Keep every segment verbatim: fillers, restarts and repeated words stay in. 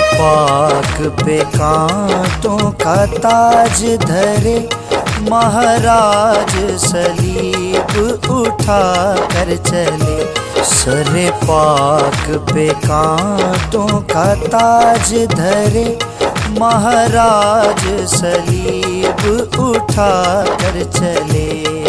पाक पे कांटों का ताज धरे, महाराज सलीब उठा कर चले। सरे पाक पे कांटों का ताज धरे, महाराज सलीब उठा कर चले।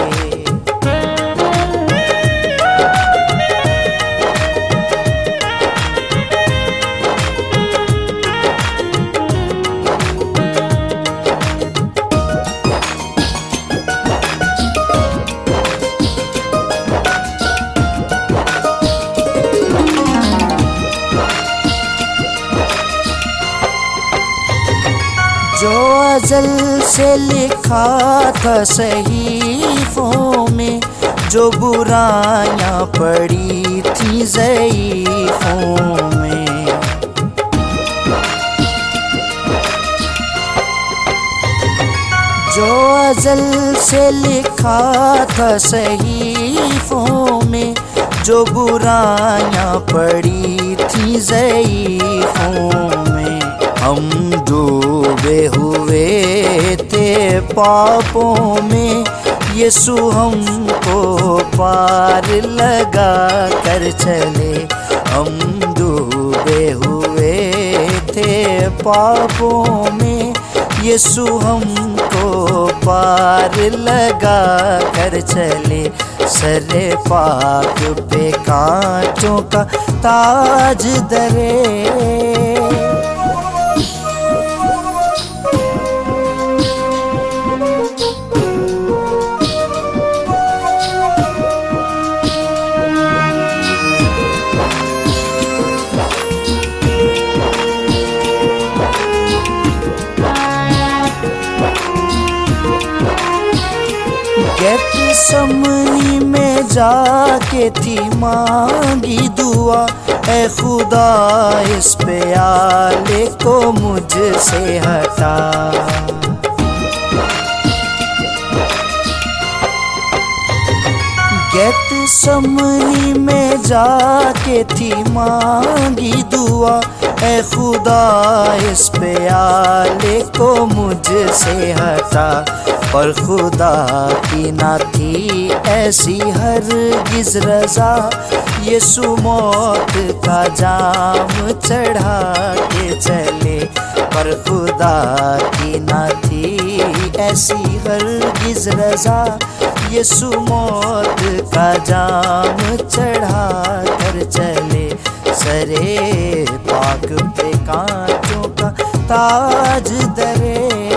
जो अज़ल से लिखा था सहीफों में, जो बुराइयां पड़ी थी ज़ईफ़ों में। जो अज़ल से लिखा था सहीफों में, जो बुराइयां पड़ी थी ज़ईफ़ों में। हम डूबे हुए थे पापों में, यीशु हमको पार लगा कर चले। हम डूबे हुए थे पापों में, यीशु हमको पार लगा कर चले। सरे पाक पे कांटों का ताज धरे, गेतसमनी में जाके थी मांगी दुआ, ऐ खुदा इस प्याले को मुझसे हटा। गेतसमनी में जाके थी मांगी दुआ, ऐ खुदा इस प्याले को मुझसे हटा। पर खुदा की ना थी ऐसी हरगिज़ रज़ा, यीशु मौत का जाम चढ़ा के चले। पर खुदा की ना थी ऐसी हरगिज़ रज़ा, यीशु मौत का जाम चढ़ा कर चले। सरे पाक पे कांटों का ताज धरे,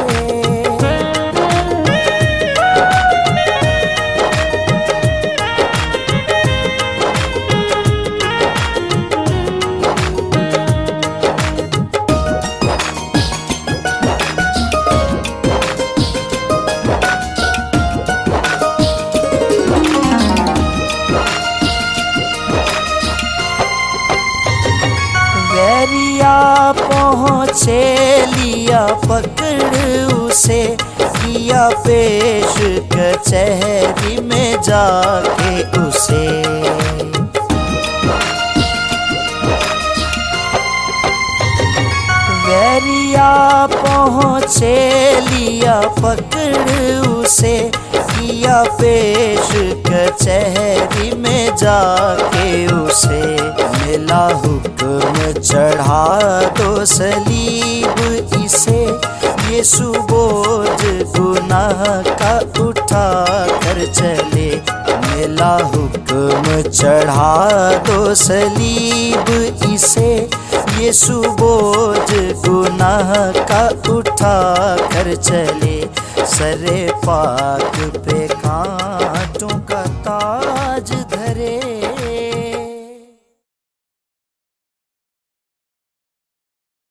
पहुँचे लिया पकड़ उसे, किया पेश कचहरी में जाके उसे। वैरिया पहुँचे लिया पकड़ उसे, किया पेश कचहरी में जाके उसे। मिला हुक्म चढ़ा दो सलीब इसे, यीशु बोझ गुनाह का उठा कर चले। मिला हुक्म चढ़ा दो सलीब इसे, यीशु बोझ गुनाह का उठा कर चले। सरे पाक पे कांटों का